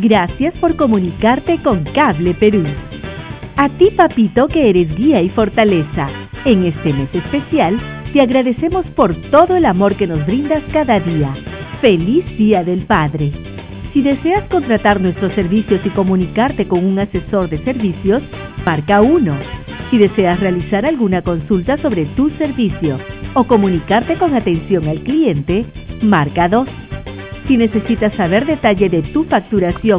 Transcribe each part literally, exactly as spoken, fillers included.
Gracias por comunicarte con Cable Perú. A ti, papito, que eres guía y fortaleza. En este mes especial, te agradecemos por todo el amor que nos brindas cada día. ¡Feliz Día del Padre! Si deseas contratar nuestros servicios y comunicarte con un asesor de servicios, marca uno. Si deseas realizar alguna consulta sobre tu servicio o comunicarte con atención al cliente, marca dos. Si necesitas saber detalle de tu facturación,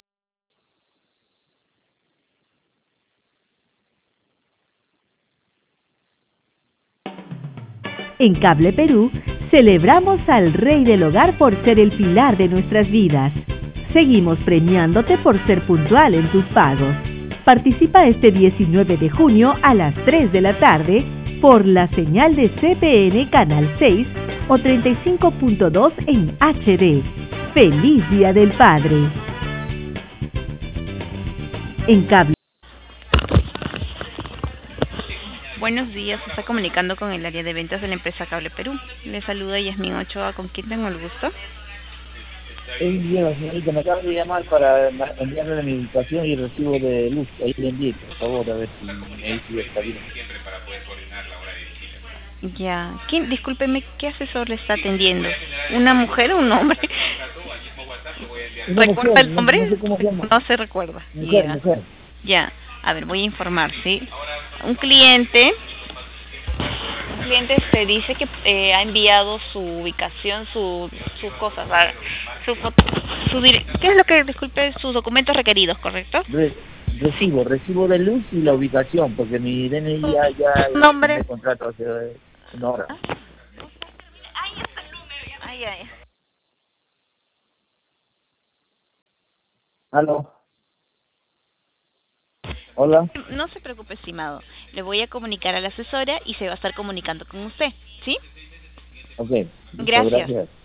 en Cable Perú, celebramos al Rey del Hogar por ser el pilar de nuestras vidas. Seguimos premiándote por ser puntual en tus pagos. Participa este diecinueve de junio a las tres de la tarde por la señal de C P N Canal seis o treinta y cinco punto dos en H D. ¡Feliz Día del Padre! En Cable. Buenos días, se está comunicando con el área de ventas de la empresa Cable Perú. Le saluda Yasmín Ochoa, ¿con quién tengo el gusto? Es bien, señorita, me acaba de llamar para enviarle mi ubicación y recibo de luz. Ahí le envié, por favor, a ver si me dice está bien. Ya, ¿quién? Discúlpeme, ¿qué asesor le está atendiendo? ¿Una mujer o un hombre? Una ¿Recuerda mujer, el nombre? No, no sé cómo se llama. No se recuerda. Mujer, Ya. mujer. Ya, a ver, voy a informar, ¿sí? Un cliente, un cliente este dice que eh, ha enviado su ubicación, su, sus cosas, a- su foto, su dire- ¿qué es lo que, disculpe, sus documentos requeridos, correcto? Re- recibo, recibo de luz y la ubicación, porque mi D N I ya, ya ¿Nombre? me contrato hace una hora. Ay, ay. ¿Aló? Hola. No se preocupe, estimado. Le voy a comunicar a la asesora y se va a estar comunicando con usted, ¿sí? Ok, muchas Gracias. gracias.